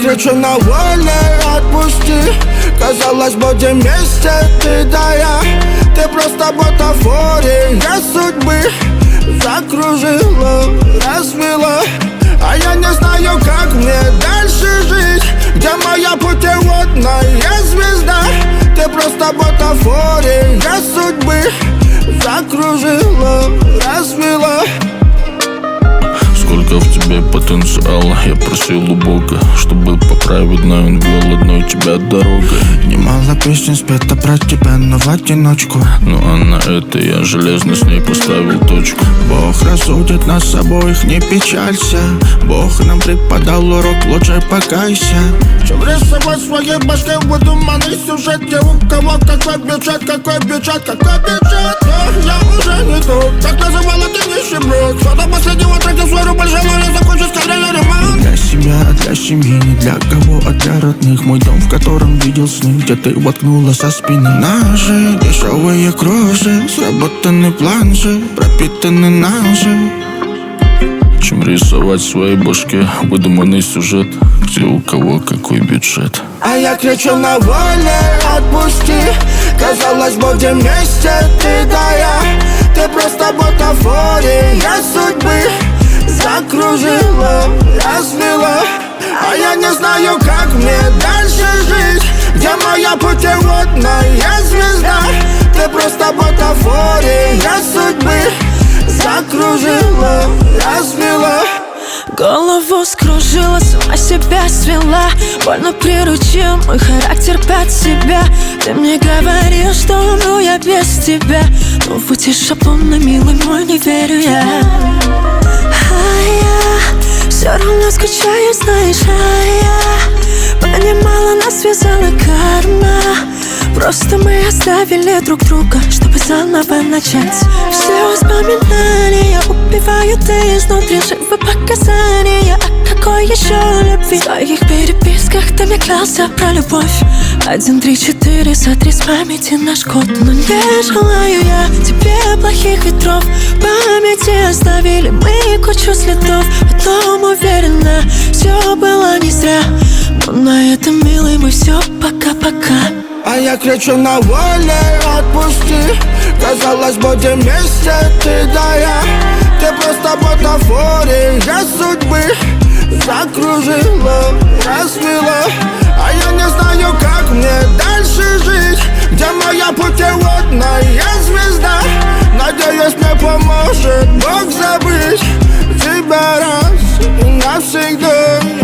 кричу на воле, отпусти. Казалось, будем вместе, ты да я. Ты просто бутафория судьбы. Закружила, развела, а я не знаю, как мне дальше жить. Где моя путеводная звезда? Ты просто бутафория судьбы. Закружила, развела. Сколько в тебе потенциала, я просил у Бога, чтобы поправить, но он вел одной тебя дорогой. Немало песен спета про тебя, но в одиночку. Ну а на это я железно с ней поставил точку. Бог рассудит нас обоих, не печалься. Бог нам преподал урок, лучше покайся. Чем рисовать в своей башке выдуманный сюжет? Где у кого какой бюджет, какой бюджет, какой бюджет? Я уже не тот, как называла ты нищеброд. Что до последнего тратил свой рубль, желаю закончить скорее ремонт. Для себя, для семьи, не для кого, а для родных. Мой дом, в котором видел сны, где ты воткнула со спины ножи. Дешевые кроши, сработанный план же, пропитанный ножи. Чем рисовать в своей башке выдуманный сюжет, где у кого какой бюджет. А я кричу на воле, отпусти. Казалось, будем вместе, ты да я. Ты просто бутафория судьбы. Закружила, развела, а я не знаю, как мне дальше жить. Где моя путеводная звезда? Ты просто бутафория судьбы. Закружила, развела. Голову скружила, сама себя свела. Больно приручил мой характер под себя. Ты мне говорил, что умру я без тебя, но в эти шаблоны, милый мой, не верю я. А я все равно скучаю, знаешь, а я понимала, нас связала карма. Просто мы оставили друг друга, чтобы заново начать. Все воспоминания убивают изнутри, живы показания. А какой еще любви? В своих переписках ты мне клялся про любовь. 1, 3, 4, сотри с памяти наш код. Но не желаю я тебе плохих ветров. В памяти оставили мы кучу следов. Потом уверена, все было не зря. Но на этом, милый мой, все пока-пока. А я кричу на воле, отпусти. Казалось, будем вместе, ты да я. Ты просто бутафория судьбы. Закружила, развела, а я не знаю, как мне дальше жить. Где моя путеводная звезда? Надеюсь, мне поможет Бог забыть тебя раз и навсегда.